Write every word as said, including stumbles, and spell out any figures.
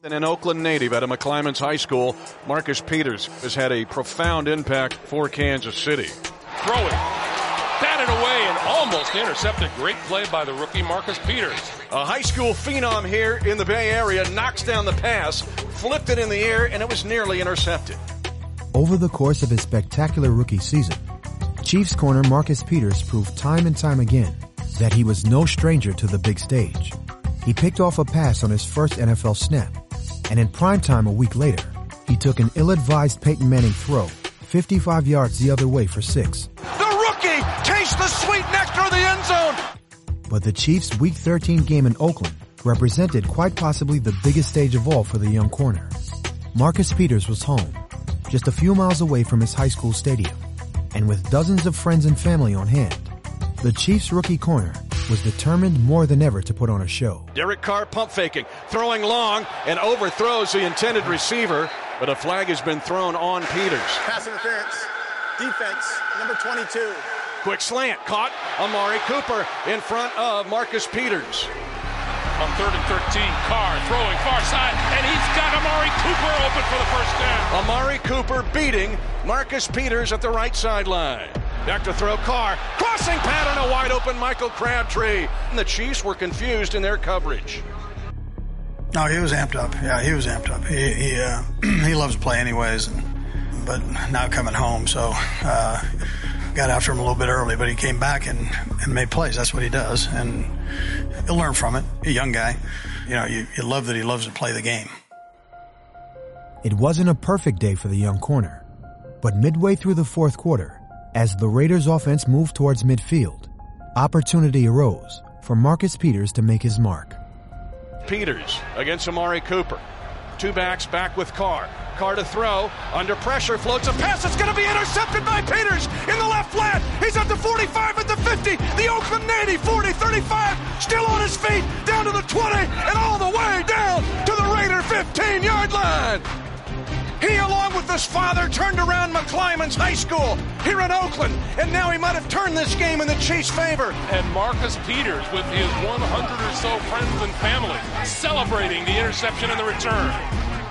And an Oakland native out of McClymonds High School, Marcus Peters has had a profound impact for Kansas City. Throwing, batted away and almost intercepted. Great play by the rookie Marcus Peters. A high school phenom here in the Bay Area knocks down the pass, flipped it in the air, and it was nearly intercepted. Over the course of his spectacular rookie season, Chiefs corner Marcus Peters proved time and time again that he was no stranger to the big stage. He picked off a pass on his first N F L snap, and in primetime a week later, he took an ill-advised Peyton Manning throw fifty-five yards the other way for six. The rookie tastes the sweet nectar of the end zone! But the Chiefs' Week thirteen game in Oakland represented quite possibly the biggest stage of all for the young corner. Marcus Peters was home, just a few miles away from his high school stadium, and with dozens of friends and family on hand, the Chiefs' rookie corner was determined more than ever to put on a show. Derek Carr pump faking, throwing long, and overthrows the intended receiver, but a flag has been thrown on Peters. Pass interference, defense, number twenty-two. Quick slant, caught Amari Cooper in front of Marcus Peters. On third and thirteen, Carr throwing far side, and he's got Amari Cooper open for the first down. Amari Cooper beating Marcus Peters at the right sideline. Back to throw, Carr, crossing pattern, a wide open Michael Crabtree. And the Chiefs were confused in their coverage. No, he was amped up. Yeah, he was amped up. He he, uh, he loves to play anyways, but now coming home, so uh, got after him a little bit early, but he came back and, and made plays. That's what he does, and he'll learn from it. A young guy, you know, you, you love that he loves to play the game. It wasn't a perfect day for the young corner, but midway through the fourth quarter, as the Raiders' offense moved towards midfield, opportunity arose for Marcus Peters to make his mark. Peters against Amari Cooper. Two backs back with Carr. Carr to throw. Under pressure, floats a pass. It's going to be intercepted by Peters in the left flat. He's at the forty-five, at the fifty. The Oakland native, forty, thirty-five, still on his feet, down to the twenty, and all the way down to the Raider fifteen-yard line. He, along with his father, turned around McClymonds High School here in Oakland, and now he might have turned this game in the Chiefs' favor. And Marcus Peters, with his one hundred or so friends and family, celebrating the interception and the return.